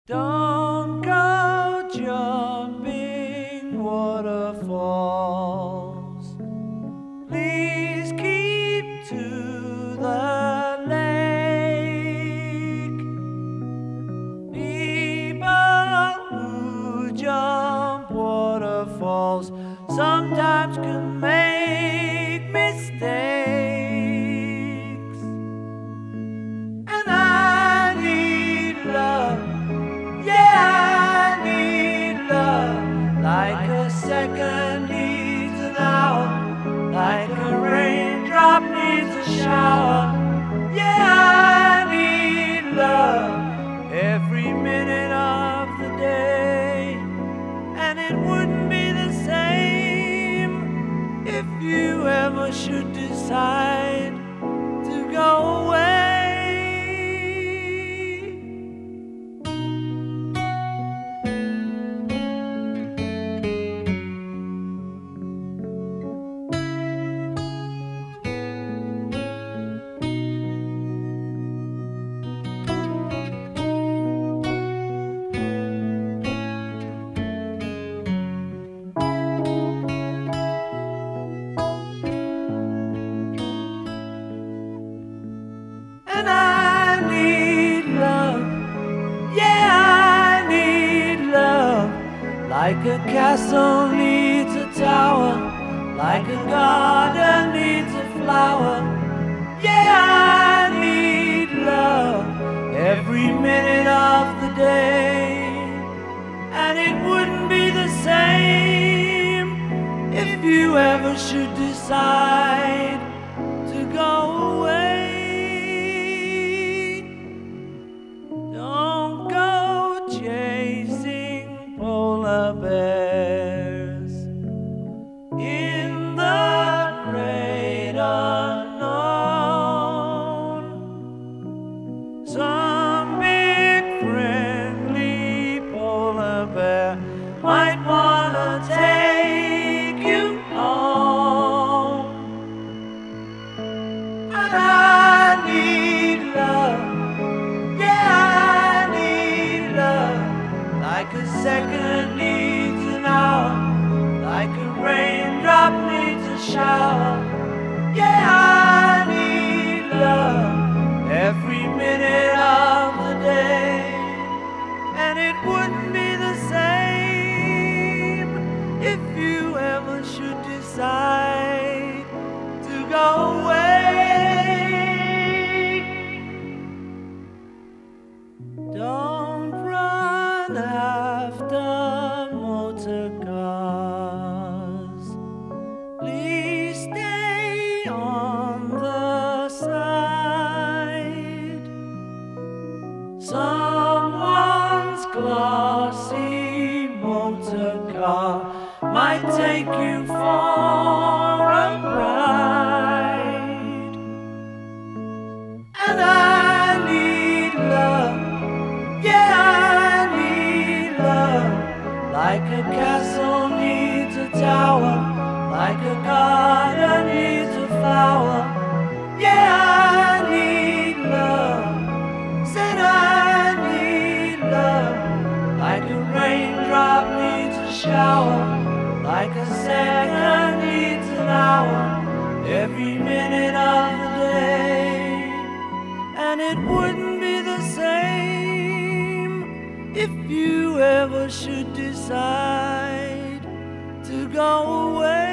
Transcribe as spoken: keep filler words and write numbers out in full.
Don't go jumping waterfalls. Please keep to the lake. People who jump waterfalls sometimes can make mistakes. And I need love. Yeah, I need love, like a second needs an hour, like a raindrop needs a shower. Yeah, I need love every minute of the day, and it wouldn't be the same if you ever should decide to go away. And I need love, yeah, I need love, like a castle needs a tower, like a garden needs a flower. Yeah, I need love every minute of the day, and it wouldn't be the same if you ever should decide to go away. Don't go chasing polar bears in the great unknown. Some big friendly polar bear might wanna take you home. And I need love, like a second needs an hour, like a raindrop needs a shower. Yeah, I need love every minute of the day, and it wouldn't be the same if you ever should decide to go away. Don't run after motor cars. Please stay on the side. Someone's glossy motor car might take you for a ride. And I need love, yeah, I need love, like a castle needs a tower, like a garden needs a flower. Yeah, I need love, said I need love, like a raindrop needs a shower, like a second needs an hour, every minute of the day, and it wouldn't be the same if you ever should decide to go away.